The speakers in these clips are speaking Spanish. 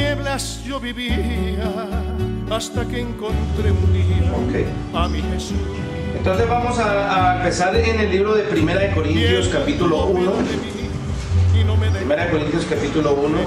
tinieblas yo vivía hasta que encontré un día a mi Jesús. Entonces vamos a empezar en el libro de Primera de Corintios capítulo 1. Primera de Corintios capítulo 1.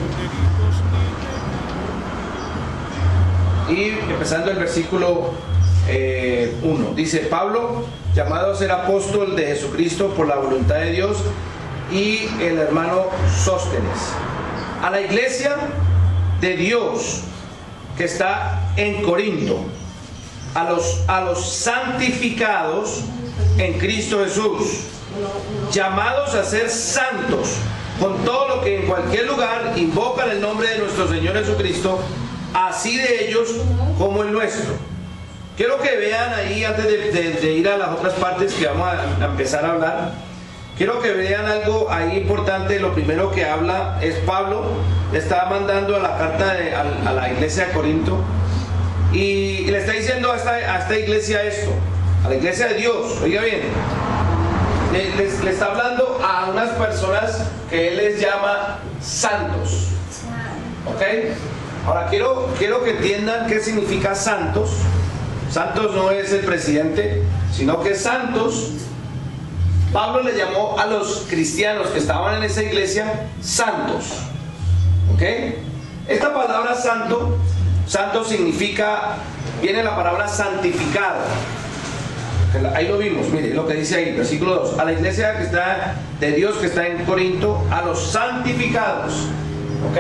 Y empezando el versículo 1. Dice: Pablo, llamado a ser apóstol de Jesucristo por la voluntad de Dios, y el hermano Sóstenes, a la iglesia de Dios que está en Corinto, a los santificados en Cristo Jesús, llamados a ser santos, con todo lo que en cualquier lugar invocan el nombre de nuestro Señor Jesucristo, así de ellos como el nuestro. Quiero que vean ahí, antes de ir a las otras partes que vamos a empezar a hablar, quiero que vean algo ahí importante. Lo primero que habla es Pablo, le está mandando a la carta a la iglesia de Corinto, y le está diciendo a esta iglesia esto, a la iglesia de Dios. Oiga bien, le está hablando a unas personas que él les llama santos. ¿Ok? Ahora quiero que entiendan qué significa santos. Santos no es el presidente, sino que santos, Pablo le llamó a los cristianos que estaban en esa iglesia santos. ¿Ok? Esta palabra santo significa, viene la palabra santificado. Ahí lo vimos, mire lo que dice ahí, versículo 2. A la iglesia que está de Dios que está en Corinto, a los santificados. ¿Ok?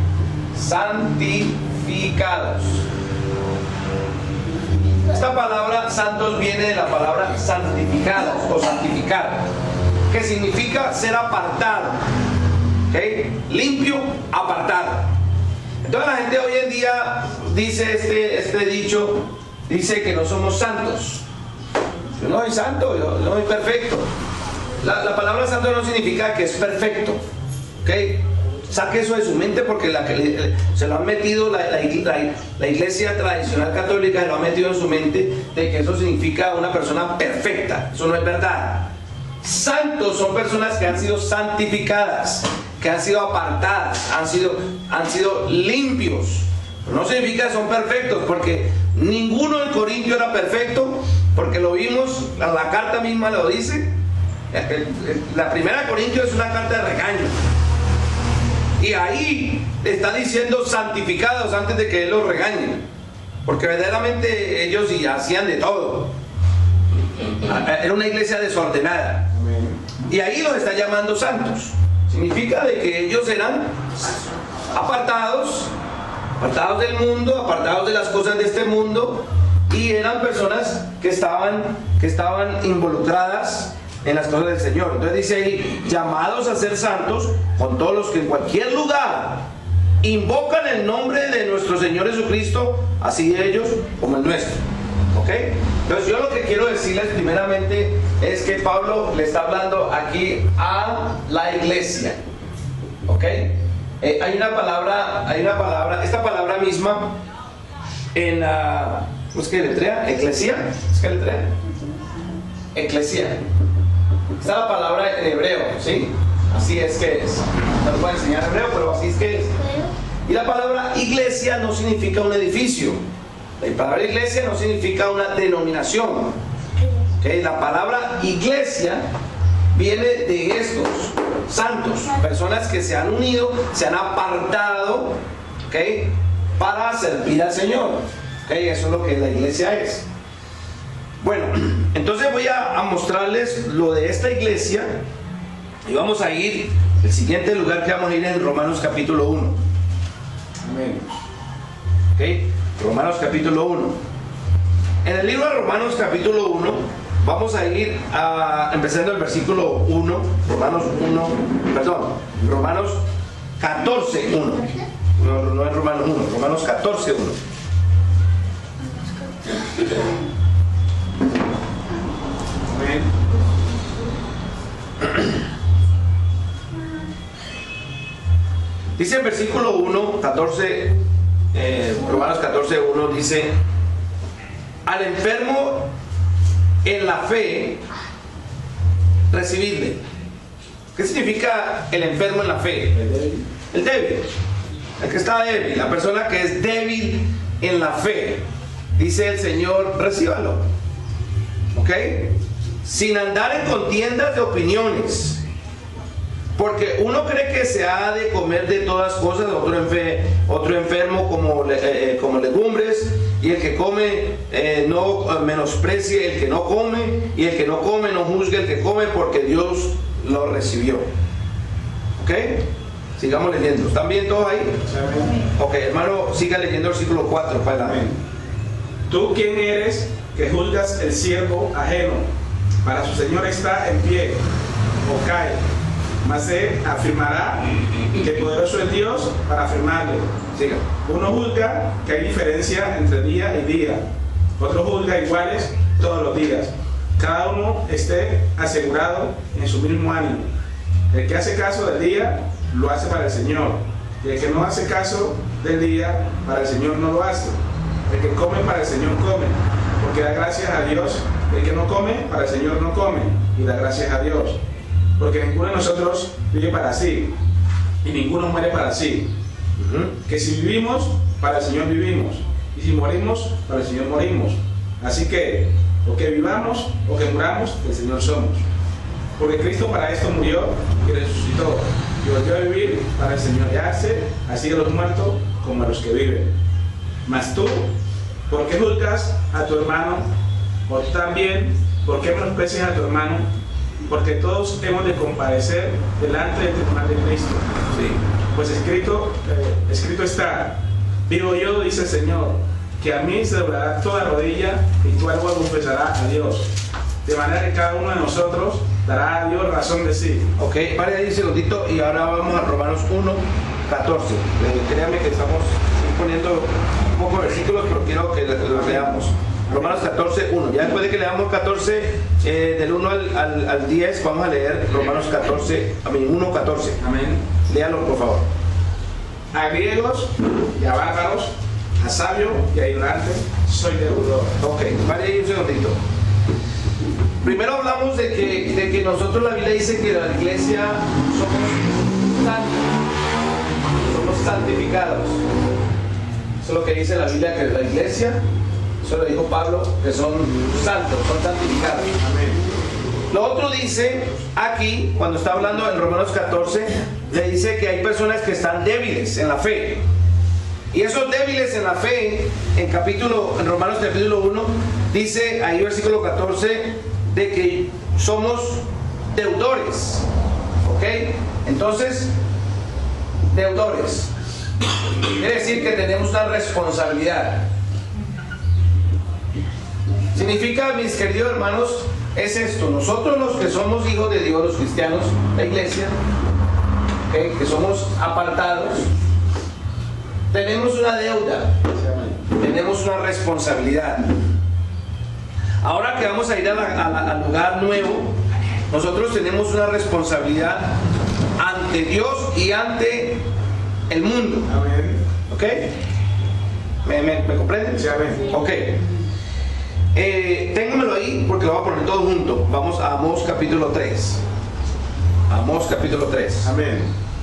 Santificados. Esta palabra santos viene de la palabra santificados o santificar, que significa ser apartado. ¿Ok? Limpio, apartado. Entonces la gente hoy en día dice este dicho, dice que no somos santos. Yo no soy santo, yo no soy perfecto. La palabra santo no significa que es perfecto. ¿Ok? Saque eso de su mente, porque se lo han metido la iglesia tradicional católica, se lo ha metido en su mente de que eso significa una persona perfecta. Eso no es verdad. Santos son personas que han sido santificadas, que han sido apartadas, han sido limpios. No significa que son perfectos, porque ninguno en Corintio era perfecto, porque lo vimos, la carta misma lo dice. La primera de Corintios es una carta de regaño, y ahí está diciendo santificados antes de que él los regañe, porque verdaderamente ellos hacían de todo. Era una iglesia desordenada, y ahí los está llamando santos. Significa de que ellos eran apartados del mundo, apartados de las cosas de este mundo, y eran personas que estaban involucradas en las cosas del Señor. Entonces dice ahí, llamados a ser santos, con todos los que en cualquier lugar invocan el nombre de nuestro Señor Jesucristo, así de ellos como el nuestro. ¿Ok? Entonces yo lo que quiero decirles primeramente es que Pablo le está hablando aquí a la iglesia. ¿Ok? Hay una palabra, esta palabra misma en la, ¿cómo es que letrea? Eclesia. ¿Es que letrea? Eclesia. Esta es la palabra en hebreo, ¿sí? Así es que es. No lo puedo enseñar en hebreo, pero así es que es. Y la palabra iglesia no significa un edificio. La palabra iglesia no significa una denominación. ¿Okay? La palabra iglesia viene de estos santos, personas que se han unido, se han apartado, ¿okay?, para servir al Señor. ¿Okay? Eso es lo que la iglesia es. Bueno, entonces voy a mostrarles lo de esta iglesia, y vamos a ir, el siguiente lugar que vamos a ir es en Romanos capítulo 1. Amén. ¿Okay? Romanos capítulo 1. En el libro de Romanos capítulo 1 vamos a ir empezando el versículo 1, Romanos 14, 1. No es Romanos 1, Romanos 14, 1. Amén. Dice el versículo 1, 14, Romanos 14, 1, dice: al enfermo en la fe, recibidle. ¿Qué significa el enfermo en la fe? El débil. El que está débil, la persona que es débil en la fe. Dice el Señor, recíbalo. ¿Ok? Sin andar en contiendas de opiniones. Porque uno cree que se ha de comer de todas cosas, otro enfermo como legumbres, y el que come no menosprecie el que no come, y el que no come no juzgue el que come, porque Dios lo recibió. ¿Ok? Sigamos leyendo. ¿Están bien todos ahí? Ok, hermano, siga leyendo el versículo 4 para adelante. ¿Tú quién eres que juzgas el siervo ajeno? Para su Señor está en pie o cae, mas él afirmará que poderoso es Dios para afirmarle. Siga. Uno juzga que hay diferencia entre día y día, otro juzga iguales todos los días. Cada uno esté asegurado en su mismo ánimo. El que hace caso del día lo hace para el Señor, y el que no hace caso del día para el Señor no lo hace. El que come para el Señor come, porque da gracias a Dios. El que no come para el Señor no come, y da gracias a Dios. Porque ninguno de nosotros vive para sí, y ninguno muere para sí. Que si vivimos, para el Señor vivimos, y si morimos, para el Señor morimos. Así que, o que vivamos o que muramos, del Señor somos. Porque Cristo para esto murió y resucitó, y volvió a vivir para el señorearse así de los muertos como a los que viven. Mas tú, ¿por qué juzgas a tu hermano? O tú también, ¿por qué menosprecias a tu hermano? Porque todos hemos de comparecer delante del tribunal de Cristo. Sí. Pues escrito está, vivo yo, dice el Señor, que a mí se doblará toda rodilla y tu alma confesará a Dios. De manera que cada uno de nosotros dará a Dios razón de sí. Ok, pare ahí un segundito y ahora vamos a Romanos 1, 14. Créanme que estamos poniendo un poco de versículos, pero quiero que los leamos. Romanos 14, 1. Ya después de que leamos 14, del 1 al 10, vamos a leer Romanos 1, 14. Amén. Léalo, por favor. A griegos y a bárbaros, a sabio y a ignorante, soy deudor. Ok, pare ahí un segundito. Primero hablamos de que nosotros, la Biblia dice que la iglesia somos santos, somos santificados. Eso es lo que dice la Biblia, que la iglesia, eso lo dijo Pablo, que son santos, son santificados. Amén. Lo otro dice aquí, cuando está hablando en Romanos 14, le dice que hay personas que están débiles en la fe. Y esos débiles en la fe, en Romanos capítulo 1, dice ahí versículo 14, de que somos deudores. ¿Ok? Entonces, deudores. Quiere decir que tenemos una responsabilidad. Significa, mis queridos hermanos, es esto: nosotros los que somos hijos de Dios, los cristianos, la iglesia, ¿okay?, que somos apartados, tenemos una deuda, tenemos una responsabilidad. Ahora que vamos a ir al lugar nuevo, nosotros tenemos una responsabilidad ante Dios y ante el mundo. Amén. ¿Ok? ¿Me comprenden? Sí, amén. Ok. Ténganmelo ahí porque lo voy a poner todo junto. Vamos a Amós capítulo 3. Amós capítulo 3. Amén.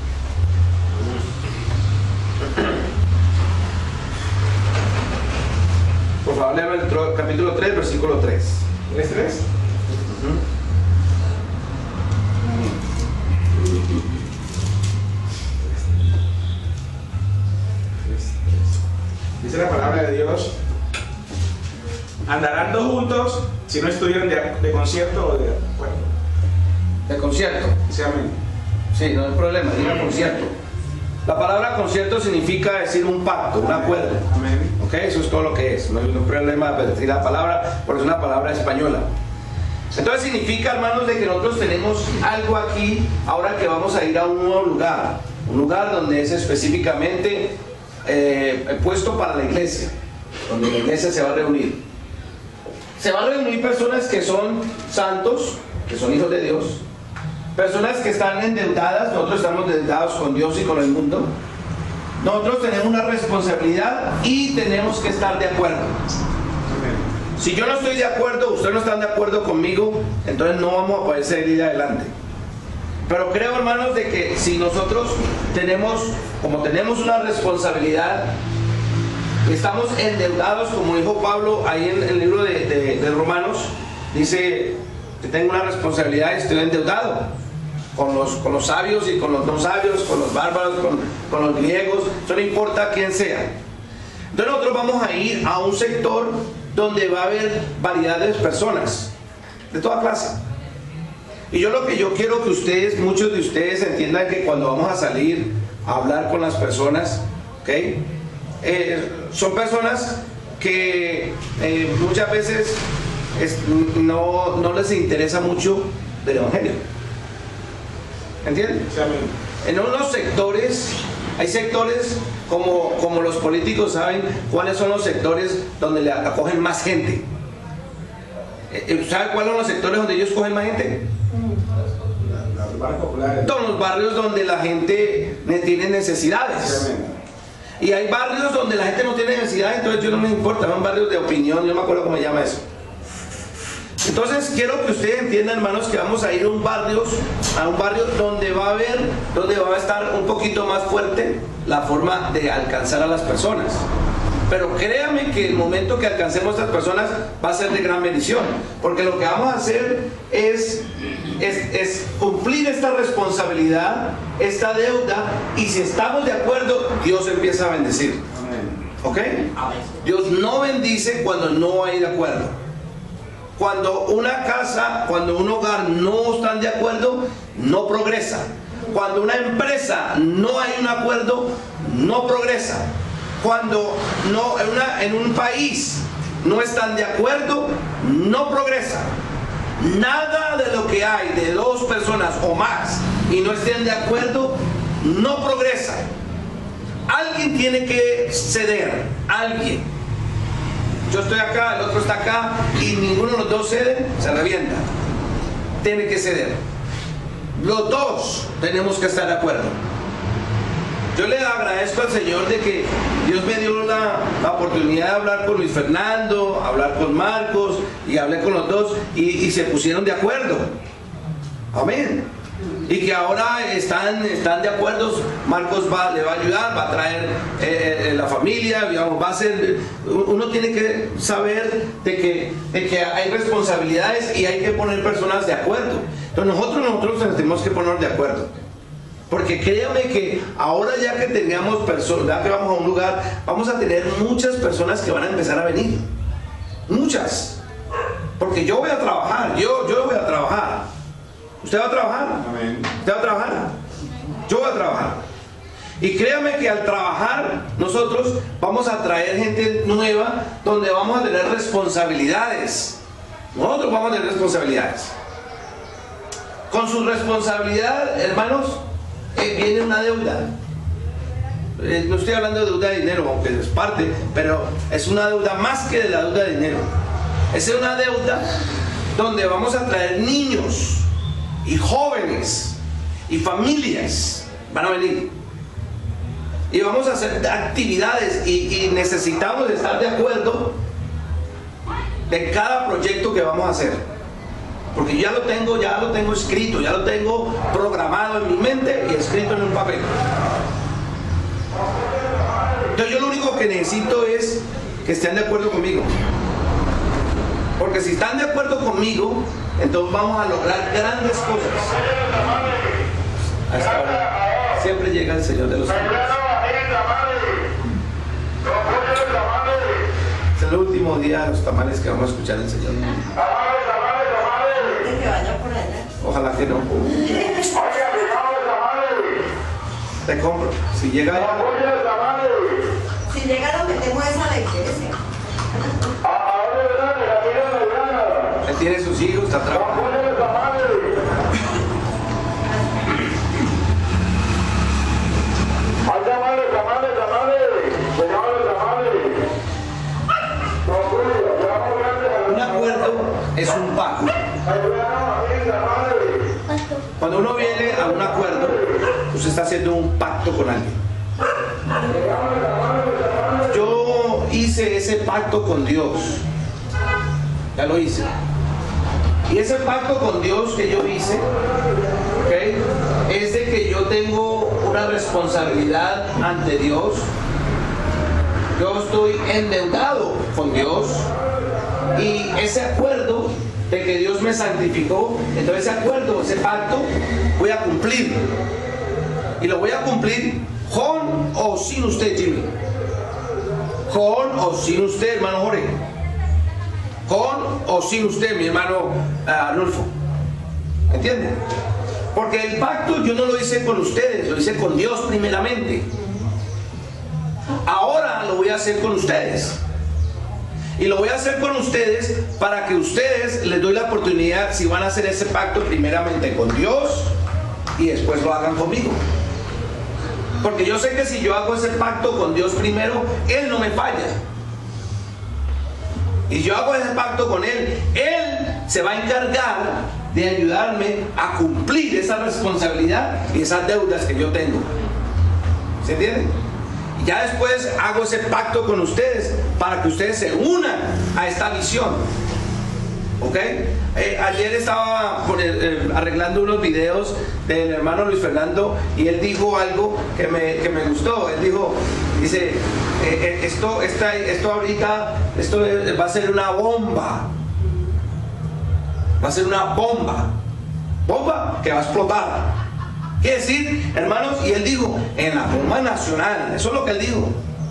Por favor, léame el capítulo 3, versículo 3. ¿3? Dice la palabra de Dios: andarán dos juntos si no estuvieran de concierto o de acuerdo. El concierto. Dice amén. Sí, no hay problema, diga concierto. La palabra concierto significa decir un pacto, un acuerdo. Amén. Ok, eso es todo lo que es. No hay problema de decir la palabra, porque es una palabra española. Entonces significa, hermanos, de que nosotros tenemos algo aquí ahora que vamos a ir a un nuevo lugar. Un lugar donde es específicamente puesto para la iglesia, donde la iglesia se va a reunir. Se van a reunir personas que son santos, que son hijos de Dios, personas que están endeudadas. Nosotros estamos endeudados con Dios y con el mundo. Nosotros tenemos una responsabilidad y tenemos que estar de acuerdo. Si yo no estoy de acuerdo, ustedes no están de acuerdo conmigo, entonces no vamos a poder seguir adelante. Pero creo, hermanos, de que si nosotros como tenemos una responsabilidad, estamos endeudados, como dijo Pablo ahí en el libro de Romanos, dice que tengo una responsabilidad y estoy endeudado con los sabios y con los no sabios, con los bárbaros, con los griegos, eso no importa quién sea. Entonces nosotros vamos a ir a un sector donde va a haber variedad de personas, de toda clase. Y lo que yo quiero que ustedes, muchos de ustedes entiendan que cuando vamos a salir a hablar con las personas, ¿okay? Son personas que muchas veces no les interesa mucho del Evangelio. ¿Entienden? En unos sectores, hay sectores como los políticos saben cuáles son los sectores donde le acogen más gente. ¿Saben cuáles son los sectores donde ellos cogen más gente? Los barrios populares. Todos los barrios donde la gente tiene necesidades. Y hay barrios donde la gente no tiene necesidades, entonces yo no me importa, son barrios de opinión, yo no me acuerdo cómo se llama eso. Entonces quiero que ustedes entiendan, hermanos, que vamos a ir a un barrio donde va a estar un poquito más fuerte la forma de alcanzar a las personas. Pero créanme que el momento que alcancemos a estas personas va a ser de gran bendición, porque lo que vamos a hacer es cumplir esta responsabilidad, esta deuda, y si estamos de acuerdo, Dios empieza a bendecir. ¿Ok? Dios no bendice cuando no hay de acuerdo. Cuando una casa, cuando un hogar no están de acuerdo, no progresa. Cuando una empresa no hay un acuerdo, no progresa. Cuando en un país no están de acuerdo, no progresa. Nada de lo que hay de dos personas o más y no estén de acuerdo, no progresa. Alguien tiene que ceder, alguien. Yo estoy acá, el otro está acá y ninguno de los dos cede, se revienta. Tiene que ceder. Los dos tenemos que estar de acuerdo. Yo le agradezco al Señor de que Dios me dio la oportunidad de hablar con Luis Fernando, hablar con Marcos, y hablé con los dos y se pusieron de acuerdo. Amén. Y que ahora están de acuerdo. Marcos le va a ayudar, va a traer la familia, digamos, va a ser. Uno tiene que saber de que hay responsabilidades y hay que poner personas de acuerdo. Entonces nosotros tenemos que poner de acuerdo. Porque créame que ahora ya que tengamos personas, ya que vamos a un lugar, vamos a tener muchas personas que van a empezar a venir. Muchas. Porque yo voy a trabajar, yo voy a trabajar. ¿Usted va a trabajar? Amén. ¿Usted va a trabajar? Yo voy a trabajar. Y créame que al trabajar nosotros vamos a traer gente nueva donde vamos a tener responsabilidades. Nosotros vamos a tener responsabilidades. Con su responsabilidad, hermanos, viene una deuda. No estoy hablando de deuda de dinero, aunque es parte, pero es una deuda más que de la deuda de dinero. Es una deuda donde vamos a traer niños y jóvenes y familias van a venir y vamos a hacer actividades y necesitamos estar de acuerdo de cada proyecto que vamos a hacer, porque ya lo tengo escrito, ya lo tengo programado en mi mente y escrito en un papel. Entonces yo lo único que necesito es que estén de acuerdo conmigo, porque si están de acuerdo conmigo, entonces vamos a lograr grandes cosas. Hasta ahora siempre llega el Señor de los tamales. Es el último día de los tamales que vamos a escuchar el Señor. Ojalá que no. Te compro. Si llega lo metemos a la iglesia. Él tiene sus hijos, está trabajando. Un acuerdo es un pacto. Cuando uno viene a un acuerdo, usted está haciendo un pacto con alguien. Yo hice ese pacto con Dios. Ya lo hice. Y ese pacto con Dios que yo hice, ¿okay?, es de que yo tengo una responsabilidad ante Dios. Yo estoy endeudado con Dios, y ese acuerdo de que Dios me santificó, entonces ese acuerdo, ese pacto, voy a cumplir. Y lo voy a cumplir con o sin usted, Jimmy. Con o sin usted, hermano Jorge. Con o sin usted, mi hermano Arnulfo. ¿Entienden? Porque el pacto yo no lo hice con ustedes, lo hice con Dios primeramente. Ahora lo voy a hacer con ustedes. Y lo voy a hacer con ustedes para que ustedes les doy la oportunidad, si van a hacer ese pacto, primeramente con Dios y después lo hagan conmigo. Porque yo sé que si yo hago ese pacto con Dios primero, Él no me falla. Y yo hago ese pacto con Él, Él se va a encargar de ayudarme a cumplir esa responsabilidad y esas deudas que yo tengo. ¿Se entiende? Y ya después hago ese pacto con ustedes para que ustedes se unan a esta visión. ¿Ok? Ayer estaba arreglando unos videos del hermano Luis Fernando y él dijo algo que me gustó. Él dice, esto ahorita, esto va a ser una bomba. Va a ser una bomba que va a explotar. Quiere decir, hermanos, y él dijo, en la bomba nacional, eso es lo que él dijo.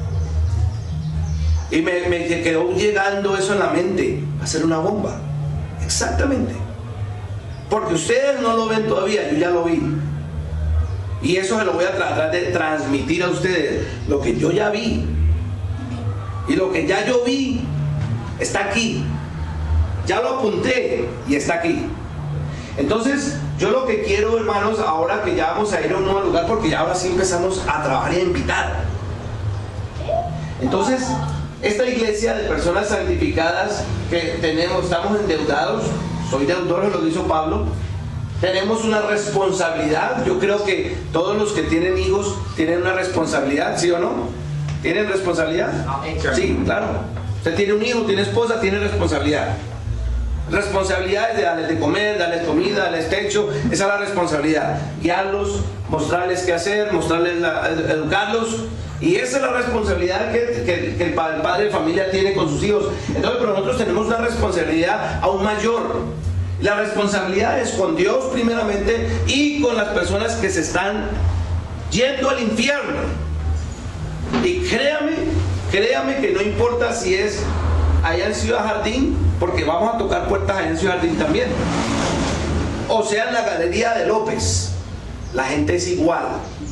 Y me quedó llegando eso en la mente, va a ser una bomba. Exactamente. Porque ustedes no lo ven todavía, yo ya lo vi. Y eso se lo voy a tratar de transmitir a ustedes, lo que yo ya vi. Y lo que ya yo vi está aquí. Ya lo apunté y está aquí. Entonces, yo lo que quiero, hermanos, ahora que ya vamos a ir a un nuevo lugar, porque ya ahora sí empezamos a trabajar y a invitar. Entonces, esta iglesia de personas santificadas que estamos endeudados, soy deudor, lo hizo Pablo, tenemos una responsabilidad. Yo creo que todos los que tienen hijos tienen una responsabilidad, ¿sí o no? ¿Tienen responsabilidad? Sí, claro. Usted tiene un hijo, tiene esposa, tiene responsabilidad. Responsabilidades de darles de comer, darles comida, darles techo, esa es la responsabilidad. Guiarlos, mostrarles qué hacer, educarlos. Y esa es la responsabilidad que el padre de familia tiene con sus hijos. Entonces, pero nosotros tenemos una responsabilidad aún mayor. La responsabilidad es con Dios primeramente y con las personas que se están yendo al infierno. Y créame que no importa si es allá en Ciudad Jardín, porque vamos a tocar puertas allá en Ciudad Jardín también, o sea en la Galería de López, la gente es igual.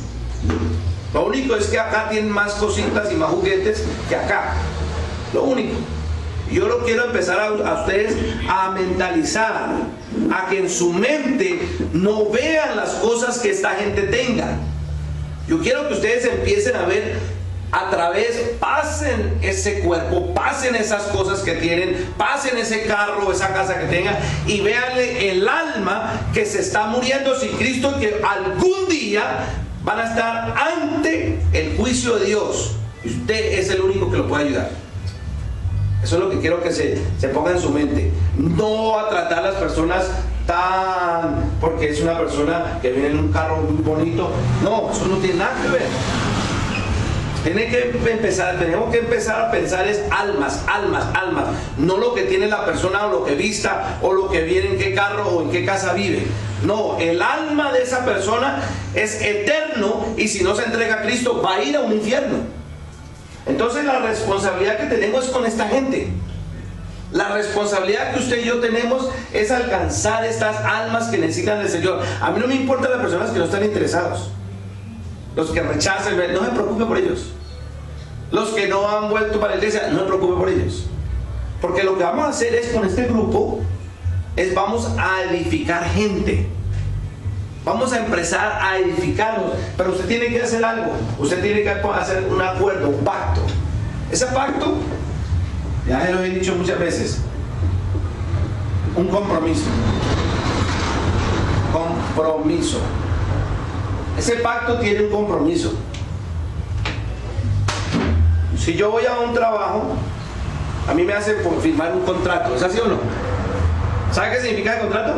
Lo único es que acá tienen más cositas y más juguetes que acá. Lo único. Yo lo quiero empezar a ustedes a mentalizar, a que en su mente no vean las cosas que esta gente tenga. Yo quiero que ustedes empiecen a ver a través, pasen ese cuerpo, pasen esas cosas que tienen, pasen ese carro, esa casa que tengan, y véanle el alma que se está muriendo sin Cristo, y que algún día van a estar ante el juicio de Dios. Y usted es el único que lo puede ayudar. Eso es lo que quiero que se ponga en su mente. No a tratar a las personas porque es una persona que viene en un carro muy bonito. No, eso no tiene nada que ver. Tenemos que empezar a pensar es almas, no lo que tiene la persona o lo que vista o lo que viene en qué carro o en qué casa vive. No, el alma de esa persona es eterno, y si no se entrega a Cristo va a ir a un infierno. Entonces la responsabilidad que tenemos es con esta gente. La responsabilidad que usted y yo tenemos es alcanzar estas almas que necesitan del Señor. A mí no me importan las personas que no están interesados, los que rechazan, no me preocupe por ellos. Los que no han vuelto para la iglesia, no me preocupe por ellos. Porque lo que vamos a hacer es, con este grupo, vamos a edificar gente. Vamos a empezar a edificarnos. Pero usted tiene que hacer algo. Usted tiene que hacer un acuerdo, un pacto. Ese pacto, ya se lo he dicho muchas veces, un compromiso. Compromiso. Ese pacto tiene un compromiso. Si yo voy a un trabajo, a mí me hacen firmar un contrato. ¿Es así o no? ¿Sabe qué significa el contrato?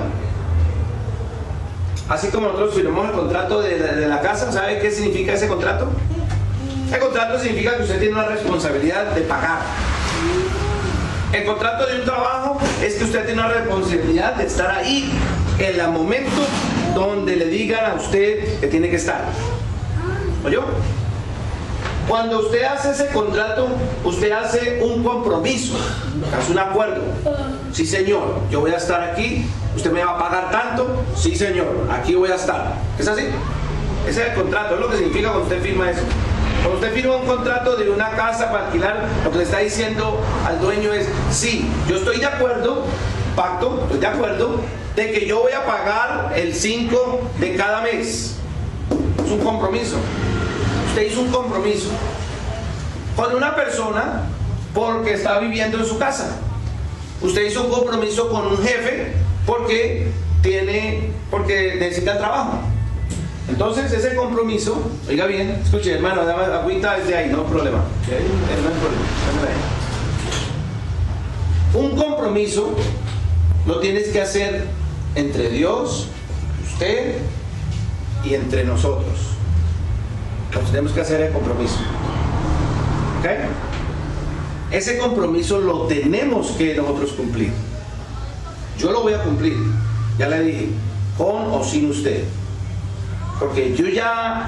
Así como nosotros firmamos el contrato de la casa, ¿sabe qué significa ese contrato? El contrato significa que usted tiene una responsabilidad de pagar. El contrato de un trabajo es que usted tiene una responsabilidad de estar ahí en el momento donde le digan a usted que tiene que estar. ¿Oyó? Cuando usted hace ese contrato, usted hace un compromiso, hace un acuerdo. Sí, señor, yo voy a estar aquí, usted me va a pagar tanto. Sí, señor, aquí voy a estar. ¿Es así? Ese es el contrato, es lo que significa cuando usted firma eso. Cuando usted firma un contrato de una casa para alquilar, lo que le está diciendo al dueño es: sí, yo estoy de acuerdo, pacto, estoy de acuerdo, de que yo voy a pagar el 5 de cada mes. Es un compromiso. Usted hizo un compromiso con una persona porque está viviendo en su casa. Usted hizo un compromiso con un jefe porque necesita trabajo. Entonces ese compromiso, oiga bien, escuche hermano, dame agüita desde ahí, no hay problema. No hay problema. Un compromiso lo tienes que hacer entre Dios, usted y entre nosotros. Entonces tenemos que hacer el compromiso. ¿Ok? Ese compromiso lo tenemos que nosotros cumplir. Yo lo voy a cumplir, ya le dije, con o sin usted. Porque yo ya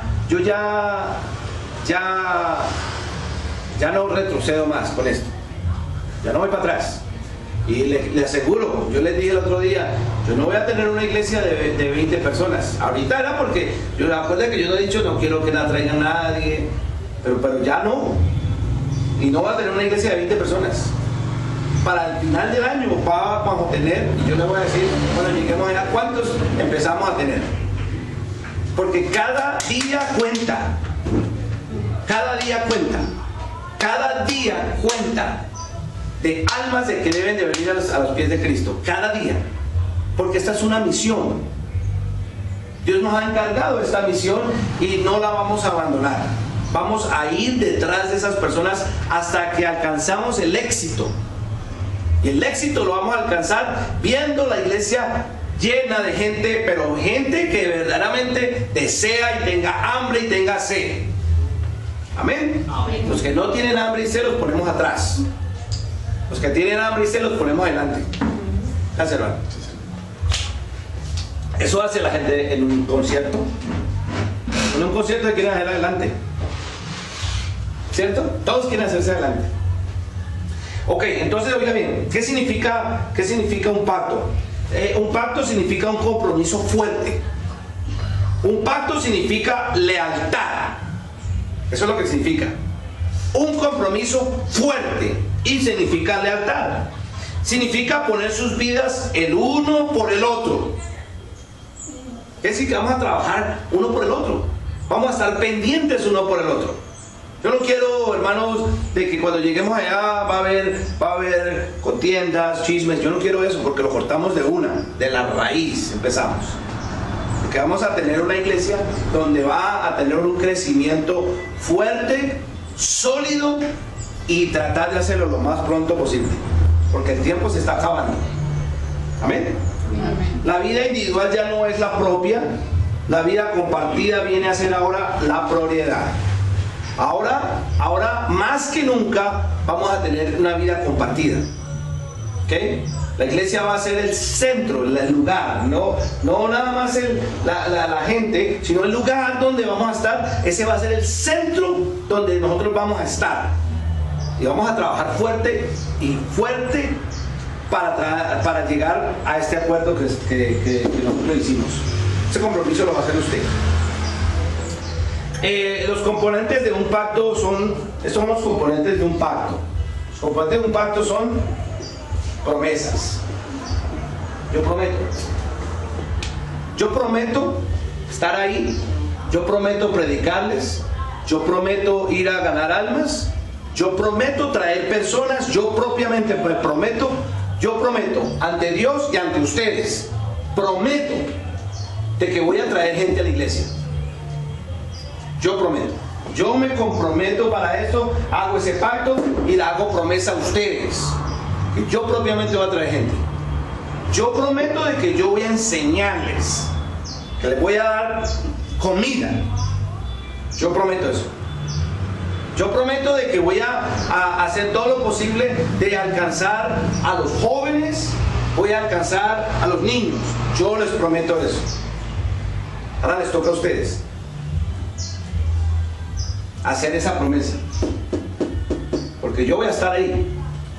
no retrocedo más con esto. Ya no voy para atrás. Y le aseguro, yo les dije el otro día, yo no voy a tener una iglesia de 20 personas. Ahorita era porque, acuérdense que yo no he dicho, no quiero que la traiga nadie, pero ya no. Y no va a tener una iglesia de 20 personas. Para el final del año vamos a tener, y yo le voy a decir, bueno, lleguemos a cuántos empezamos a tener. Porque cada día cuenta. Cada día cuenta. Cada día cuenta de almas de que deben de venir a los pies de Cristo. Cada día. Porque esta es una misión. Dios nos ha encargado esta misión y no la vamos a abandonar. Vamos a ir detrás de esas personas hasta que alcanzamos el éxito. Y el éxito lo vamos a alcanzar viendo la iglesia llena de gente, pero gente que verdaderamente desea y tenga hambre y tenga sed. Amén. Amén. Los que no tienen hambre y sed los ponemos atrás. Los que tienen hambre y sed los ponemos adelante. Gracias, hermano. Eso hace la gente en un concierto. En un concierto se quieren hacer adelante, ¿cierto? Todos quieren hacerse adelante. Ok, entonces oiga bien, ¿qué significa un pacto? Un pacto significa un compromiso fuerte. Un pacto significa lealtad. Eso es lo que significa. Un compromiso fuerte y significa lealtad. Significa poner sus vidas el uno por el otro. Es decir, que vamos a trabajar uno por el otro. Vamos a estar pendientes uno por el otro. Yo no quiero, hermanos, de que cuando lleguemos allá va a haber contiendas, chismes. Yo no quiero eso, porque lo cortamos de la raíz empezamos. Porque vamos a tener una iglesia donde va a tener un crecimiento fuerte, sólido, y tratar de hacerlo lo más pronto posible, porque el tiempo se está acabando. Amén. La vida individual ya no es la propia. La vida compartida viene a ser ahora la prioridad. Ahora más que nunca vamos a tener una vida compartida. ¿Okay? La iglesia va a ser el centro, el lugar, no nada más la gente, sino el lugar donde vamos a estar. Ese va a ser el centro donde nosotros vamos a estar. Y vamos a trabajar fuerte para llegar a este acuerdo que nosotros hicimos. Ese compromiso lo va a hacer usted. Los componentes de un pacto son los componentes de un pacto. Los componentes de un pacto son promesas. Yo prometo estar ahí. Yo prometo predicarles. Yo prometo ir a ganar almas. Yo prometo traer personas. Yo propiamente prometo ante Dios y ante ustedes. Prometo de que voy a traer gente a la iglesia. Yo prometo. Yo me comprometo para esto, hago ese pacto y le hago promesa a ustedes. Que yo propiamente voy a traer gente. Yo prometo de que yo voy a enseñarles, que les voy a dar comida. Yo prometo eso. Yo prometo de que voy a hacer todo lo posible de alcanzar a los jóvenes, voy a alcanzar a los niños. Yo les prometo eso. Ahora les toca a ustedes hacer esa promesa, porque yo voy a estar ahí.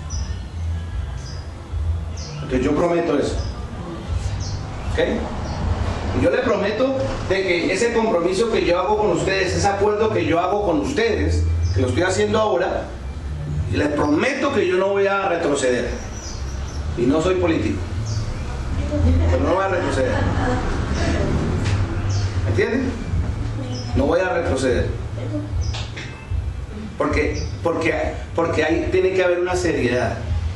Entonces yo prometo eso. ¿Ok? Y yo les prometo de que ese compromiso que yo hago con ustedes, ese acuerdo que yo hago con ustedes, que lo estoy haciendo ahora, les prometo que yo no voy a retroceder. Y no soy político, pero no voy a retroceder. ¿Me entienden? No voy a retroceder. Porque ahí tiene que haber una seriedad.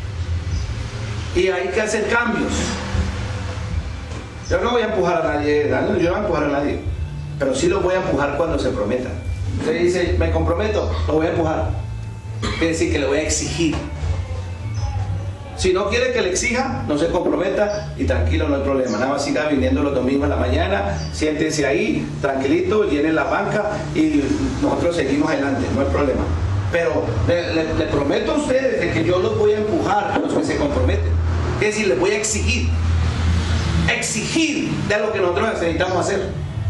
Y hay que hacer cambios. Yo no voy a empujar a nadie, yo no voy a empujar a nadie, pero sí lo voy a empujar cuando se prometa. Usted dice, me comprometo, lo voy a empujar. Quiere decir que le voy a exigir. Si no quiere que le exija, no se comprometa y tranquilo, no hay problema. Nada más siga viniendo los domingos en la mañana, siéntese ahí, tranquilito, llene la banca y nosotros seguimos adelante, no hay problema. Pero le prometo a ustedes de que yo los voy a empujar a los que se comprometen. Es decir, les voy a exigir. Exigir de lo que nosotros necesitamos hacer.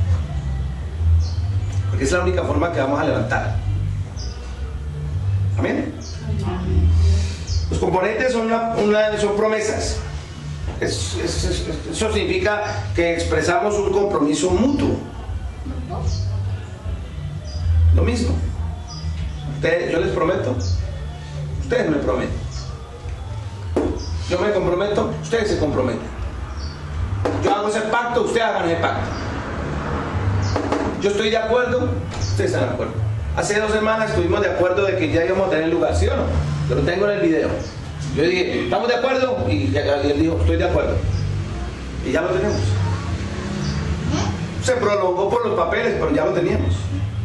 Porque es la única forma que vamos a levantar. Amén. Los componentes son promesas. Eso significa que expresamos un compromiso mutuo. Lo mismo. Yo les prometo, ustedes me prometen. Yo me comprometo, ustedes se comprometen. Yo hago ese pacto, ustedes hagan ese pacto. Yo estoy de acuerdo, ustedes están de acuerdo. Hace 2 semanas estuvimos de acuerdo de que ya íbamos a tener lugar, ¿sí o no? Yo lo tengo en el video. Yo dije, ¿estamos de acuerdo? Y él dijo, estoy de acuerdo. Y ya lo tenemos. Se prolongó por los papeles, pero ya lo teníamos.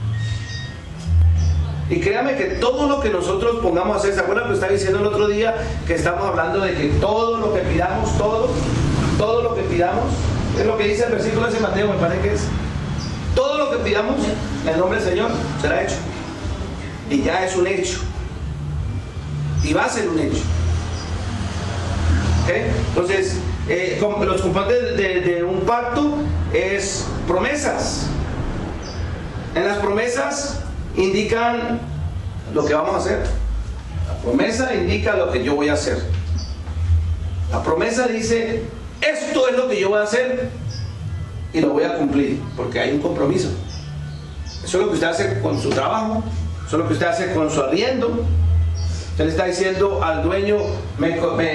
Y créame que todo lo que nosotros pongamos a hacer, ¿se acuerdan que estaba diciendo el otro día que estamos hablando de que todo lo que pidamos, todo lo que pidamos, es lo que dice el versículo de Mateo, me parece que es, todo lo que pidamos en el nombre del Señor será hecho. Y ya es un hecho. Y va a ser un hecho. ¿Okay? Entonces, los componentes de un pacto es promesas. En las promesas indican lo que vamos a hacer. La promesa indica lo que yo voy a hacer. La promesa dice, esto es lo que yo voy a hacer y lo voy a cumplir, porque hay un compromiso. Eso es lo que usted hace con su trabajo, eso es lo que usted hace con su arriendo. Usted le está diciendo al dueño, me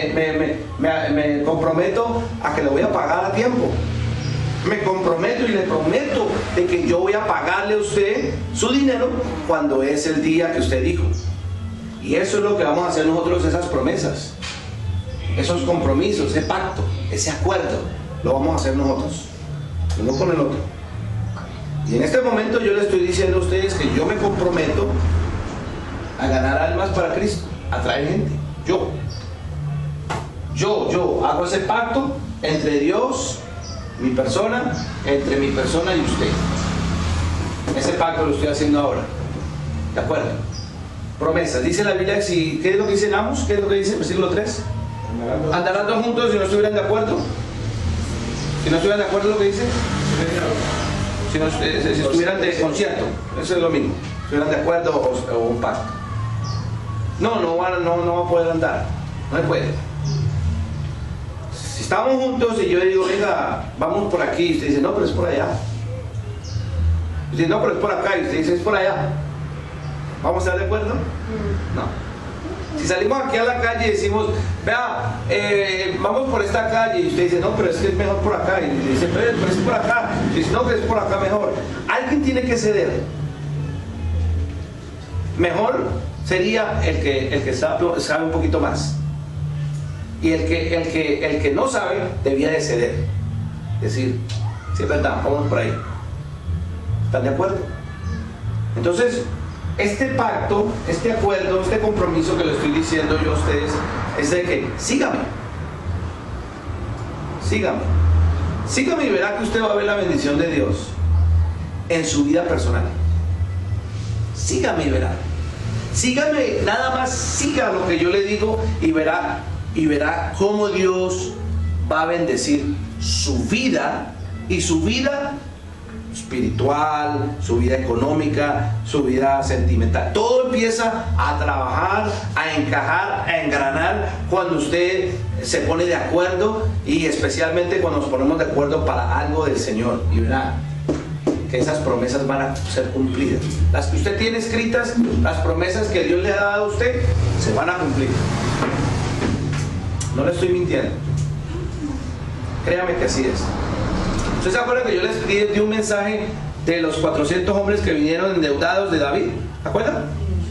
comprometo a que le voy a pagar a tiempo. Me comprometo y le prometo de que yo voy a pagarle a usted su dinero cuando es el día que usted dijo. Y eso es lo que vamos a hacer nosotros, esas promesas, esos compromisos, ese pacto, ese acuerdo, lo vamos a hacer nosotros, uno con el otro. Y en este momento yo le estoy diciendo a ustedes que yo me comprometo a ganar almas para Cristo, a traer gente. Yo hago ese pacto entre Dios, mi persona, entre mi persona y usted. Ese pacto lo estoy haciendo ahora. ¿De acuerdo? Promesas. Dice la Biblia, ¿qué es lo que dice en Amos? ¿Qué es lo que dice el versículo 3? ¿Andarán todos juntos si no estuvieran de acuerdo? Si no estuvieran de acuerdo lo que dice, si estuvieran de concierto, eso es lo mismo. Si estuvieran de acuerdo o un pacto. No va a poder andar. No se puede. Si estamos juntos y yo digo, venga, vamos por aquí, y usted dice, no, pero es por allá. Y dice, no, pero es por acá, y usted dice, es por allá. ¿Vamos a estar de acuerdo? No. Si salimos aquí a la calle y decimos, vea, vamos por esta calle, y usted dice, no, pero es que es mejor por acá, y dice, pero es por acá, y dice, no, que es por acá mejor. Alguien tiene que ceder. Mejor sería el que sabe un poquito más. Y el que no sabe debía de ceder. Es decir, sí es verdad, vamos por ahí. ¿Están de acuerdo? Entonces, este pacto, este acuerdo, este compromiso que le estoy diciendo yo a ustedes es de que sígame. sígame. Sígame y verá que usted va a ver la bendición de Dios en su vida personal. Sígame y verá. Sígame, nada más siga lo que yo le digo y verá cómo Dios va a bendecir su vida y su vida espiritual, su vida económica, su vida sentimental. Todo empieza a trabajar, a encajar, a engranar cuando usted se pone de acuerdo, y especialmente cuando nos ponemos de acuerdo para algo del Señor, y verá que esas promesas van a ser cumplidas. Las que usted tiene escritas, las promesas que Dios le ha dado a usted, se van a cumplir. No le estoy mintiendo. Créame que así es. ¿Usted se acuerda que yo les di un mensaje de los 400 hombres que vinieron endeudados de David? ¿Se acuerdan?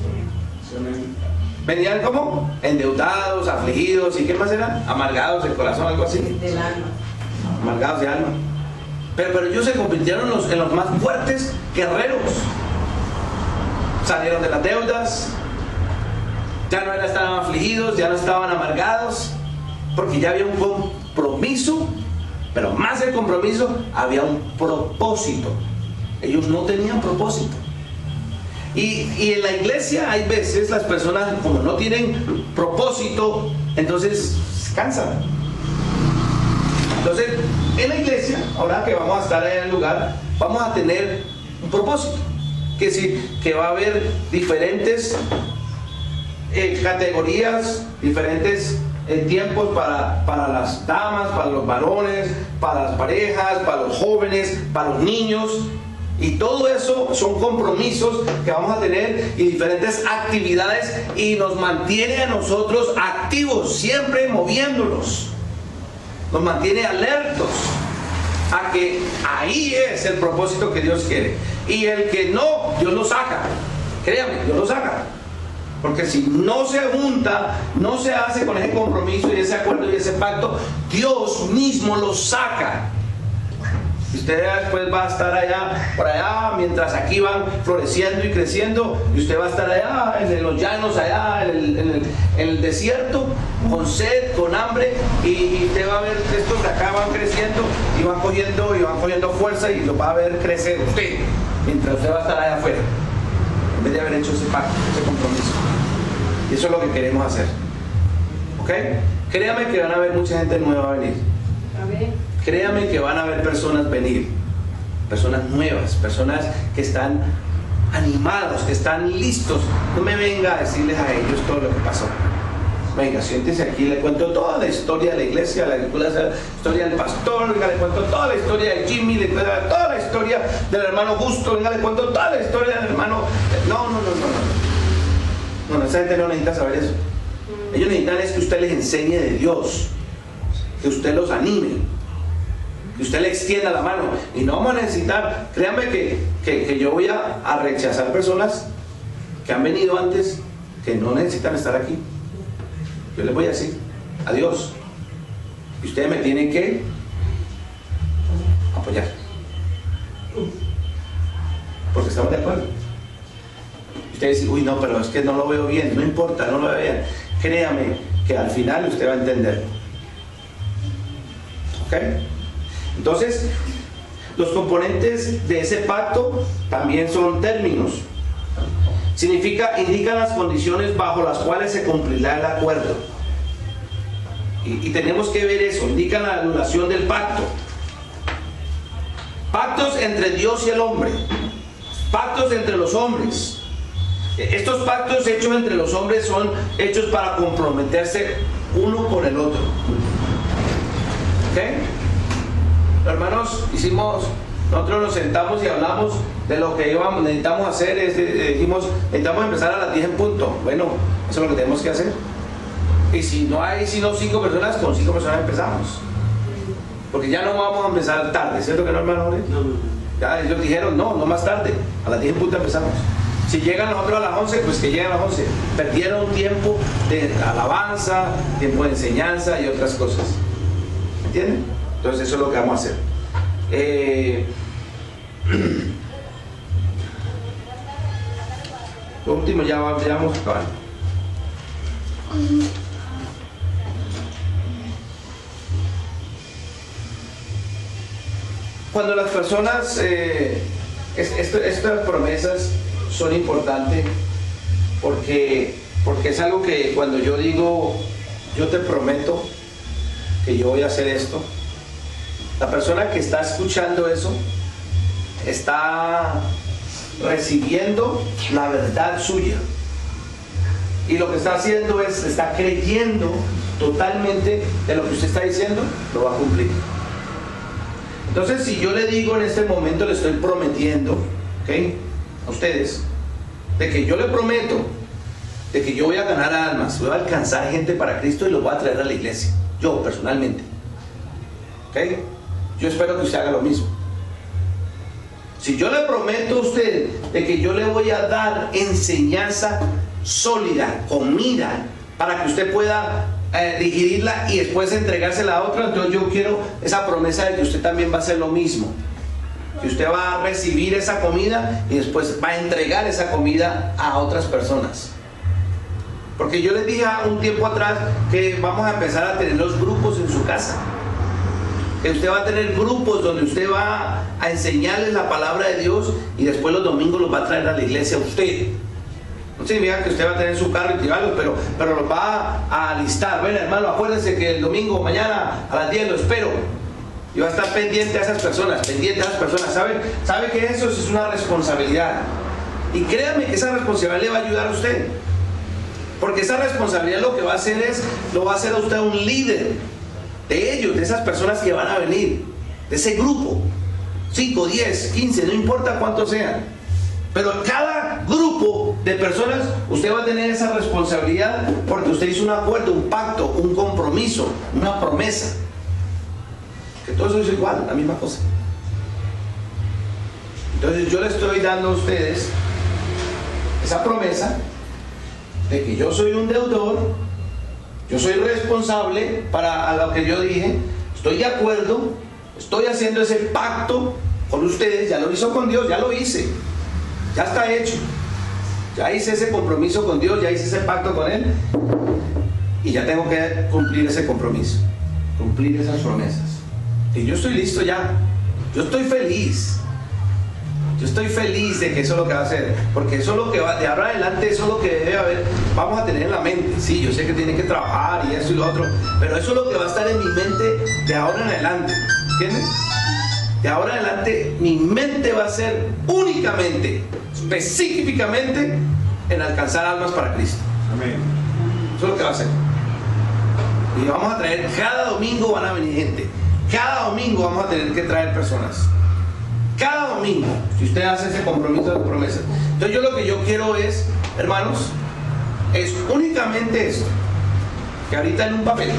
Venían como endeudados, afligidos, ¿y qué más eran? Amargados del corazón, algo así. Del alma. Amargados de alma. Pero ellos se convirtieron en los más fuertes guerreros. Salieron de las deudas, ya no estaban afligidos, ya no estaban amargados, porque ya había un compromiso. Pero más del compromiso, había un propósito. Ellos no tenían propósito. Y en la iglesia hay veces las personas, como no tienen propósito, entonces se cansan. Entonces, en la iglesia, ahora que vamos a estar en el lugar, vamos a tener un propósito. Que decir, que va a haber diferentes categorías, diferentes tiempos para las damas, para los varones, para las parejas, para los jóvenes, para los niños, y todo eso son compromisos que vamos a tener y diferentes actividades, y nos mantiene a nosotros activos, siempre moviéndonos, nos mantiene alertos a que ahí es el propósito que Dios quiere, y el que no, Dios lo saca. Créame, Dios lo saca. Porque si no se junta, no se hace con ese compromiso y ese acuerdo y ese pacto, Dios mismo lo saca. Y usted después va a estar allá, por allá, mientras aquí van floreciendo y creciendo, y usted va a estar allá, en los llanos, allá, en el desierto, con sed, con hambre, y usted va a ver estos de acá van creciendo y van cogiendo fuerza, y lo va a ver crecer usted, mientras usted va a estar allá afuera, en vez de haber hecho ese pacto, ese compromiso. Y eso es lo que queremos hacer. ¿Ok? Créame que van a haber mucha gente nueva a venir. Créame que van a haber personas venir. Personas nuevas, personas que están animados, que están listos. No me venga a decirles a ellos todo lo que pasó. Venga, siéntese aquí, le cuento toda la historia de la iglesia, la historia del pastor, venga, le cuento toda la historia de Jimmy, le cuento toda la historia del hermano Justo, venga, le cuento toda la historia del hermano... No, esa gente no necesita saber eso. Ellos necesitan es que usted les enseñe de Dios, que usted los anime, que usted le extienda la mano. Y no vamos a necesitar, créanme que yo voy a rechazar personas que han venido antes, que no necesitan estar aquí. Yo les voy a decir adiós, y ustedes me tienen que apoyar, porque estamos de acuerdo. Ustedes dicen, uy, no, pero es que no lo veo bien. No importa, no lo veo bien. Créame que al final usted va a entender. ¿Ok? Entonces, los componentes de ese pacto también son términos. Indican las condiciones bajo las cuales se cumplirá el acuerdo. Y tenemos que ver eso. Indican la anulación del pacto. Pactos entre Dios y el hombre. Pactos entre los hombres. Estos pactos hechos entre los hombres son hechos para comprometerse uno con el otro. ¿Ok? Hermanos, nosotros nos sentamos y hablamos de lo que necesitamos hacer. Dijimos, necesitamos empezar a las 10 en punto. Bueno, eso es lo que tenemos que hacer. Y si no hay sino 5 personas, con 5 personas empezamos. Porque ya no vamos a empezar tarde, ¿cierto que no, hermano? No. Ya ellos dijeron, no más tarde, a las 10 en punto empezamos. Si llegan nosotros a las 11, pues que lleguen a las 11. Perdieron tiempo de alabanza, tiempo de enseñanza y otras cosas. ¿Entienden? Entonces eso es lo que vamos a hacer. Lo último, ya vamos a acabar. Cuando las personas, estas promesas son importantes porque es algo que cuando yo digo, yo te prometo que yo voy a hacer esto, la persona que está escuchando eso está recibiendo la verdad suya, y lo que está haciendo es, está creyendo totalmente de lo que usted está diciendo, lo va a cumplir. Entonces, si yo le digo en este momento, le estoy prometiendo, ¿okay?, a ustedes, de que yo le prometo de que yo voy a ganar almas, voy a alcanzar gente para Cristo y los voy a traer a la iglesia, yo personalmente, ¿ok? Yo espero que usted haga lo mismo. Si yo le prometo a usted de que yo le voy a dar enseñanza sólida, comida, para que usted pueda digerirla y después entregársela a otra, entonces yo quiero esa promesa de que usted también va a hacer lo mismo, que usted va a recibir esa comida y después va a entregar esa comida a otras personas. Porque yo les dije un tiempo atrás que vamos a empezar a tener los grupos en su casa, que usted va a tener grupos donde usted va a enseñarles la palabra de Dios y después los domingos los va a traer a la iglesia a usted. No significa que usted va a tener su carro y tirarlos, pero los va a alistar. Bueno, hermano, acuérdense que el domingo, mañana a las 10 lo espero. Y va a estar pendiente a esas personas, ¿Sabe que eso es una responsabilidad? Y créame que esa responsabilidad le va a ayudar a usted. Porque esa responsabilidad lo que va a hacer es, lo va a hacer a usted un líder de ellos, de esas personas que van a venir, de ese grupo, 5, 10, 15, no importa cuántos sean. Pero cada grupo de personas, usted va a tener esa responsabilidad porque usted hizo un acuerdo, un pacto, un compromiso, una promesa. Que todo eso es igual, la misma cosa. Entonces yo le estoy dando a ustedes esa promesa de que yo soy un deudor, yo soy responsable para lo que yo dije, estoy de acuerdo, estoy haciendo ese pacto con ustedes, ya lo hizo con Dios, ya lo hice, ya está hecho, ya hice ese compromiso con Dios, ya hice ese pacto con Él, y ya tengo que cumplir ese compromiso, cumplir esas promesas. Y yo estoy listo ya, yo estoy feliz. Yo estoy feliz de que eso es lo que va a hacer, porque eso es lo que va, de ahora adelante, eso es lo que debe haber, vamos a tener en la mente. Sí, yo sé que tiene que trabajar y eso y lo otro, pero eso es lo que va a estar en mi mente de ahora en adelante, ¿entiendes? De ahora en adelante, mi mente va a ser únicamente, específicamente, en alcanzar almas para Cristo. Amén. Eso es lo que va a hacer. Y vamos a traer, cada domingo van a venir gente, cada domingo vamos a tener que traer personas. Cada domingo, si usted hace ese compromiso de promesas. Entonces yo lo que yo quiero es, hermanos, es únicamente esto, que ahorita en un papel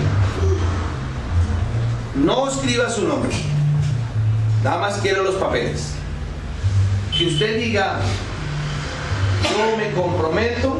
no escriba su nombre, nada más quiero los papeles, que usted diga, yo me comprometo,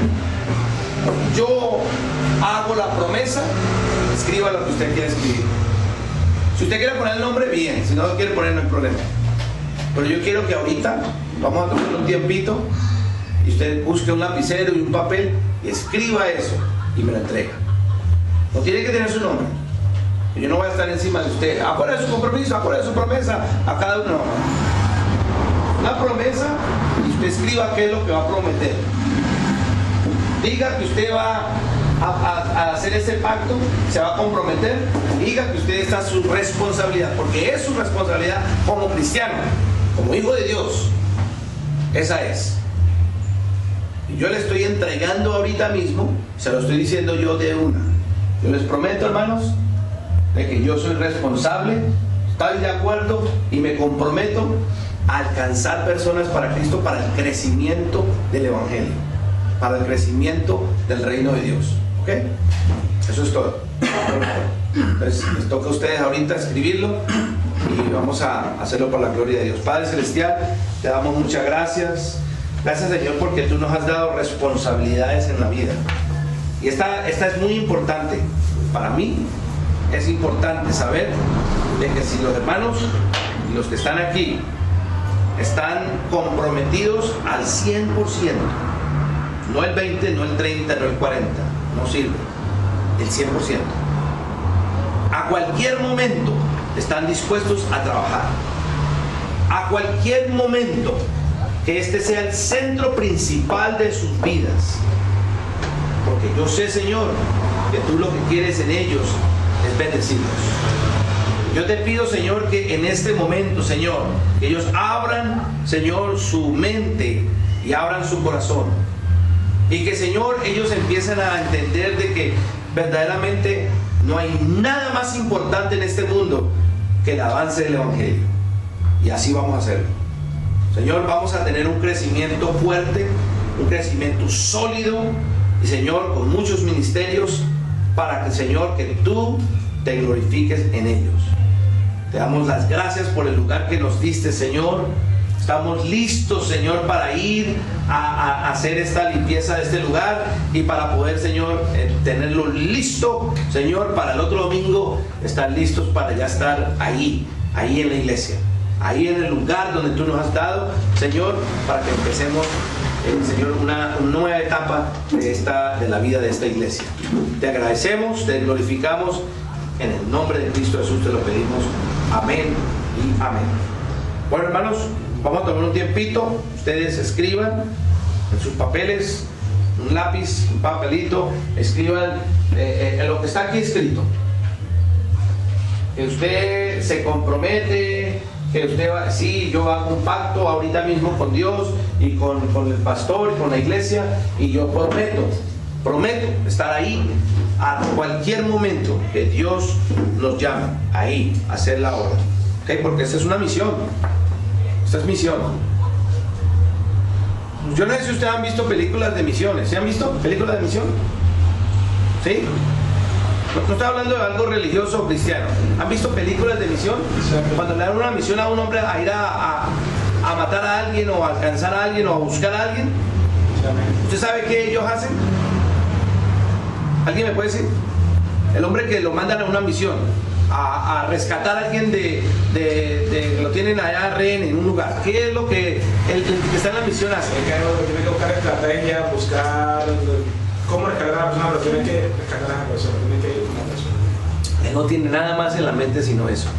yo hago la promesa, escriba lo que usted quiera escribir. Si usted quiere poner el nombre, bien, si no lo quiere poner, no hay problema. Pero yo quiero que ahorita vamos a tomar un tiempito y usted busque un lapicero y un papel y escriba eso y me lo entrega. No tiene que tener su nombre. Yo no voy a estar encima de usted. Acuérdate de su compromiso, acuérdate de su promesa. A cada uno. Una promesa y usted escriba qué es lo que va a prometer. Diga que usted va a hacer ese pacto, se va a comprometer. Diga que usted está su responsabilidad, porque es su responsabilidad como cristiano, como hijo de Dios. Esa es. Y yo le estoy entregando ahorita mismo, se lo estoy diciendo yo de una. Yo les prometo, hermanos, de que yo soy responsable, estoy de acuerdo y me comprometo a alcanzar personas para Cristo, para el crecimiento del Evangelio, para el crecimiento del reino de Dios. ¿Ok? Eso es todo. Entonces les toca a ustedes ahorita escribirlo y vamos a hacerlo para la gloria de Dios. Padre Celestial, te damos muchas gracias. Gracias, Señor, porque tú nos has dado responsabilidades en la vida. Y esta es muy importante. Para mí es importante saber de que si los hermanos y los que están aquí están comprometidos al 100%, no el 20, no el 30, no el 40, no sirve, el 100%. A cualquier momento están dispuestos a trabajar. cualquier momento, que este sea el centro principal de sus vidas. Porque yo sé, Señor, que tú lo que quieres en ellos es bendecirlos. Yo te pido, Señor, que en este momento, Señor, que ellos abran, Señor, su mente y abran su corazón. Y que, Señor, ellos empiecen a entender de que verdaderamente no hay nada más importante en este mundo que el avance del Evangelio. Y así vamos a hacerlo. Señor, vamos a tener un crecimiento fuerte, un crecimiento sólido y, Señor, con muchos ministerios para que, Señor, que tú te glorifiques en ellos. Te damos las gracias por el lugar que nos diste, Señor. Estamos listos, Señor, para ir a hacer esta limpieza de este lugar y para poder, Señor, tenerlo listo, Señor, para el otro domingo, estar listos para ya estar ahí en la iglesia, ahí en el lugar donde tú nos has dado, Señor, para que empecemos, Señor, una nueva etapa de la vida de esta iglesia. Te agradecemos, te glorificamos, en el nombre de Cristo Jesús te lo pedimos. Amén y amén. Bueno, hermanos, vamos a tomar un tiempito. Ustedes escriban en sus papeles, un lápiz, un papelito, escriban lo que está aquí escrito. Que usted se compromete, que usted va, sí, yo hago un pacto ahorita mismo con Dios y con el pastor y con la iglesia, y yo prometo estar ahí a cualquier momento que Dios nos llame, ahí, a hacer la obra. ¿Okay? Porque esta es una misión. Esta es misión. Yo no sé si ustedes han visto películas de misiones. ¿Se han visto películas de misión? ¿Sí? No estoy hablando de algo religioso o cristiano. ¿Han visto películas de misión? Cuando le dan una misión a un hombre a ir a matar a alguien o a alcanzar a alguien o a buscar a alguien. ¿Usted sabe qué ellos hacen? ¿Alguien me puede decir? El hombre que lo mandan a una misión a rescatar a alguien de lo tienen allá rehén en un lugar. ¿Qué es lo que el que está en la misión hace? Tiene que buscar estrategia, buscar cómo rescatar a la persona, pero tiene que rescatar a la persona, tiene que ir con la persona. Él no tiene nada más en la mente sino eso.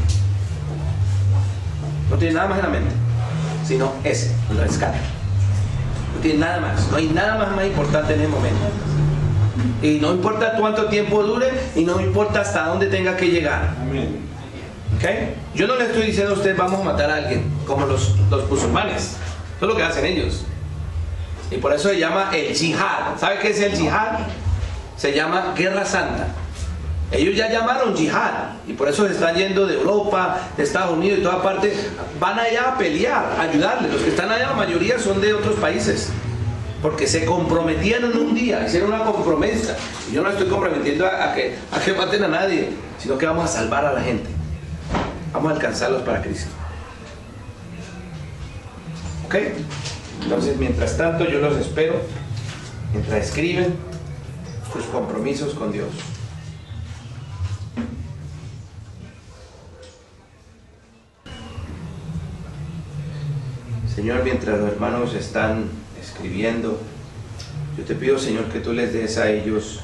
No tiene nada más en la mente sino ese, el rescate. No tiene nada más. No hay nada más importante en el momento. Y no importa cuánto tiempo dure y no importa hasta dónde tenga que llegar. Amén. ¿Okay? Yo no le estoy diciendo a usted vamos a matar a alguien como los musulmanes. Eso es lo que hacen ellos. Y por eso se llama el yihad. ¿Sabe qué es el yihad? Se llama guerra santa. Ellos ya llamaron yihad y por eso se están yendo de Europa, de Estados Unidos y toda parte. Van allá a pelear, a ayudarles. Los que están allá, la mayoría son de otros países. Porque se comprometieron un día, hicieron una compromesa. Y yo no estoy comprometiendo a que maten a nadie, sino que vamos a salvar a la gente. Vamos a alcanzarlos para Cristo. ¿Ok? Entonces, mientras tanto, yo los espero. Mientras escriben sus compromisos con Dios. Señor, mientras los hermanos están escribiendo, yo te pido, Señor, que tú les des a ellos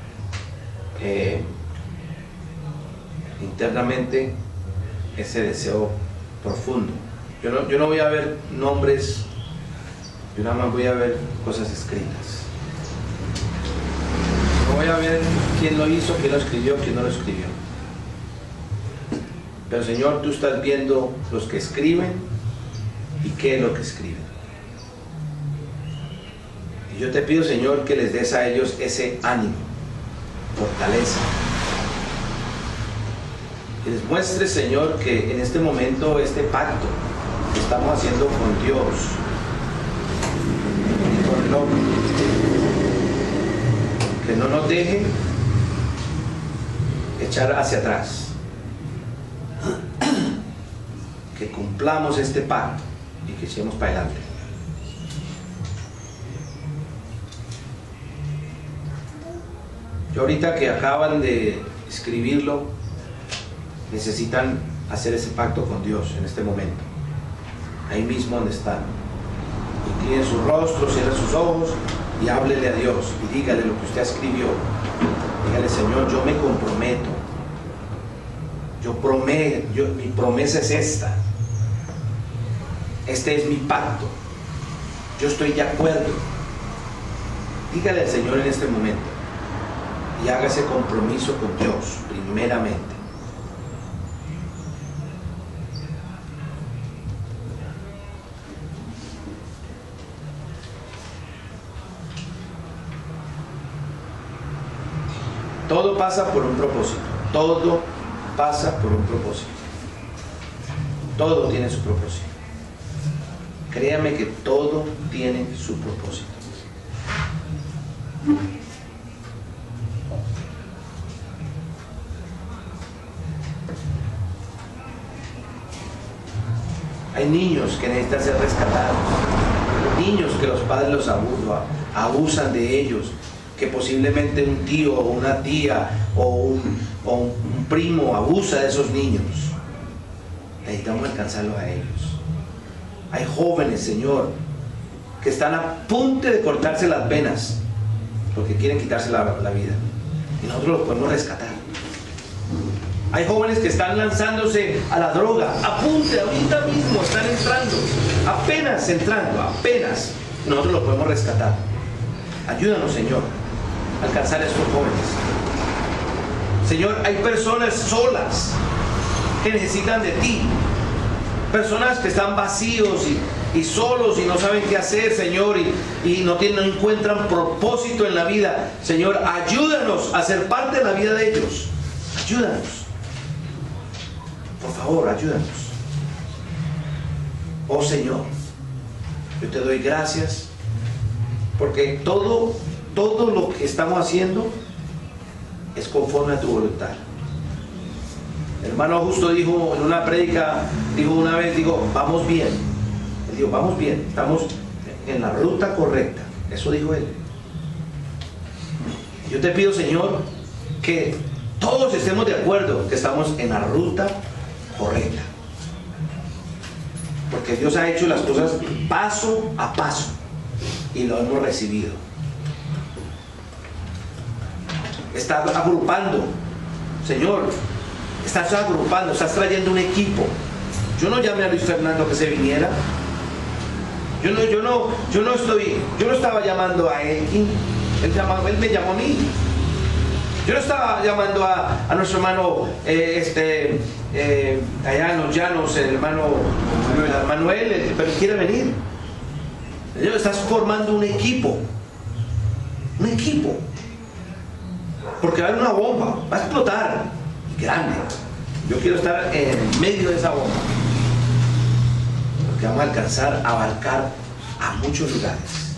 internamente ese deseo profundo. Yo no voy a ver nombres, yo nada más voy a ver cosas escritas. No voy a ver quién lo hizo, quién lo escribió, quién no lo escribió. Pero, Señor, tú estás viendo los que escriben y qué es lo que escriben. Y yo te pido, Señor, que les des a ellos ese ánimo, fortaleza. Que les muestres, Señor, que en este momento, este pacto que estamos haciendo con Dios y con el hombre, que no nos deje echar hacia atrás. Que cumplamos este pacto y que echemos para adelante. Yo ahorita que acaban de escribirlo, necesitan hacer ese pacto con Dios en este momento. Ahí mismo donde están. Inclinen su rostro, cierren sus ojos y háblele a Dios y dígale lo que usted escribió. Dígale: Señor, yo me comprometo. Mi promesa es esta. Este es mi pacto. Yo estoy de acuerdo. Dígale al Señor en este momento y haga ese compromiso con Dios primeramente. Todo pasa por un propósito. Todo pasa por un propósito. Todo tiene su propósito. Créame que todo tiene su propósito. Hay niños que necesitan ser rescatados. Niños que los padres los abusan de ellos. Que posiblemente un tío o una tía o un primo abusa de esos niños. Necesitamos alcanzarlos a ellos. Hay jóvenes, Señor, que están a punto de cortarse las venas porque quieren quitarse la vida. Y nosotros los podemos rescatar. Hay jóvenes que están lanzándose a la droga, a punto, ahorita mismo están entrando, apenas entrando, apenas. Nosotros los podemos rescatar. Ayúdanos, Señor, a alcanzar a estos jóvenes. Señor, hay personas solas que necesitan de ti. Personas que están vacíos y solos y no saben qué hacer, Señor, y no encuentran propósito en la vida. Señor, ayúdanos a ser parte de la vida de ellos. Ayúdanos. Por favor, ayúdanos. Oh Señor, yo te doy gracias porque todo lo que estamos haciendo es conforme a tu voluntad. El hermano Justo dijo en una prédica, vamos bien. Él dijo, vamos bien, estamos en la ruta correcta. Eso dijo él. Yo te pido, Señor, que todos estemos de acuerdo que estamos en la ruta correcta. Porque Dios ha hecho las cosas paso a paso y lo hemos recibido. Está agrupando, Señor. Estás agrupando, estás trayendo un equipo. Yo no llamé a Luis Fernando que se viniera. Yo no estaba llamando a Elkin. Él me llamó a mí. Yo no estaba llamando a nuestro hermano allá en los llanos, el hermano Manuel, pero quiere venir. Estás formando un equipo. Un equipo. Porque va a haber una bomba, va a explotar. Grande. Yo quiero estar en medio de esa bomba. Porque vamos a alcanzar a abarcar a muchos lugares.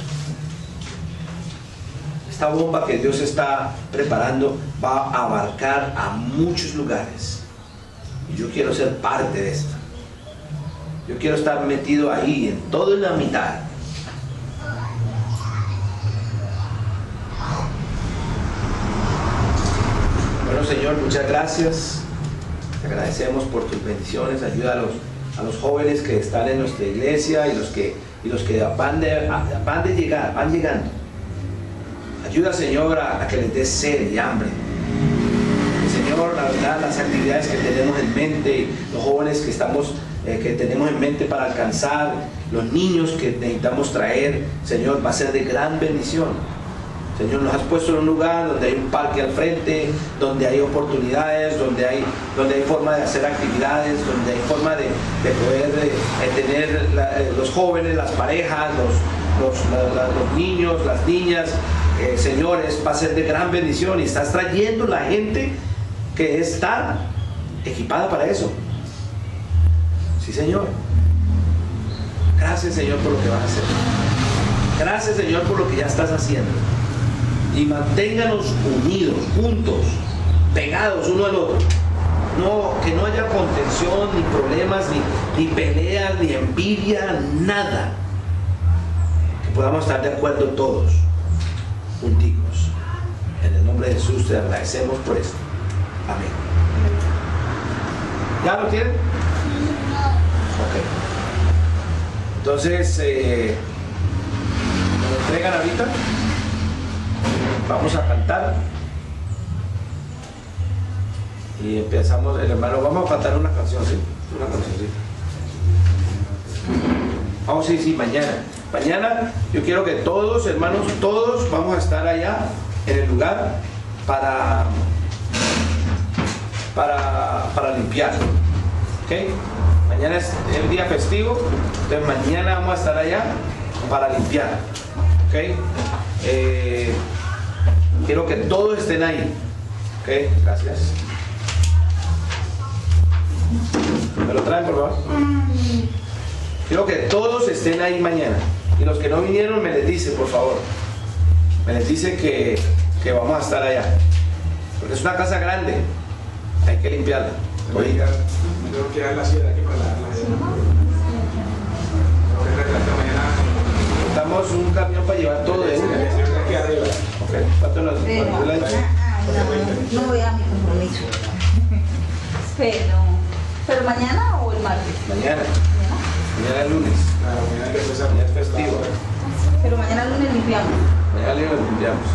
Esta bomba que Dios está preparando va a abarcar a muchos lugares. Y yo quiero ser parte de esto. Yo quiero estar metido ahí, en todo en la mitad. Bueno, Señor, muchas gracias. Te agradecemos por tus bendiciones. Ayuda a los jóvenes que están en nuestra iglesia y los que van llegando. Ayuda, Señor, a que les des sed y hambre. Señor, la verdad, las actividades que tenemos en mente, los jóvenes que tenemos en mente para alcanzar, los niños que necesitamos traer, Señor, va a ser de gran bendición. Señor, nos has puesto en un lugar donde hay un parque al frente, donde hay oportunidades, donde hay forma de hacer actividades, donde hay forma de poder tener los jóvenes, las parejas, los niños, las niñas. Señores, va a ser de gran bendición y estás trayendo la gente que está equipada para eso. Sí, Señor. Gracias, Señor, por lo que vas a hacer. Gracias, Señor, por lo que ya estás haciendo. Y manténganos unidos, juntos, pegados uno al otro. Que no haya contención, ni problemas, ni peleas, ni envidia, nada. Que podamos estar de acuerdo todos, junticos. En el nombre de Jesús te agradecemos por esto. Amén. ¿Ya lo tienen? Ok. Entonces, ¿me lo entregan ahorita? Vamos a cantar y empezamos, el hermano, vamos a cantar una canción, ¿sí? Una cancioncita. Oh, sí, sí, mañana. Mañana yo quiero que todos, hermanos, todos vamos a estar allá en el lugar para limpiar. ¿Ok? Mañana es el día festivo, entonces mañana vamos a estar allá para limpiar. ¿Ok? Quiero que todos estén ahí. ¿Ok? Gracias. ¿Me lo traen, por favor? Quiero que todos estén ahí mañana. Y los que no vinieron me les dice, por favor. Me les dice que vamos a estar allá. Porque es una casa grande. Hay que limpiarla. Tengo que dar la sierra aquí para la Necesitamos un camión para llevar todo eso. aquí arriba. Ok, ¿cuánto nos No voy a mi compromiso. Pero mañana o el martes. Mañana. Mañana es lunes. Claro, mañana hay que empezar. Mañana es festivo. Pero mañana lunes limpiamos. Mañana lo limpiamos.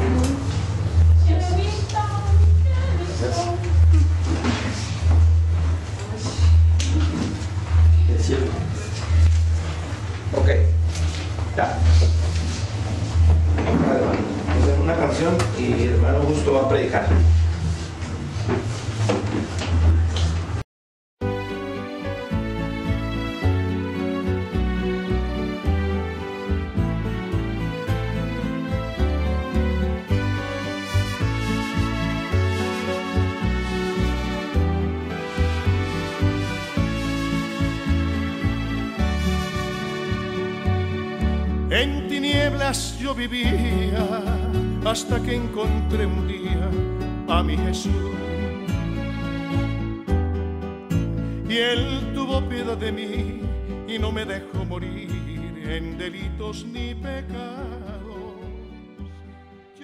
Ok, ya. Vamos a hacer una canción y el hermano Justo va a predicar. En tinieblas yo vivía hasta que encontré un día a mi Jesús. Y Él tuvo piedad de mí y no me dejó morir en delitos ni pecados.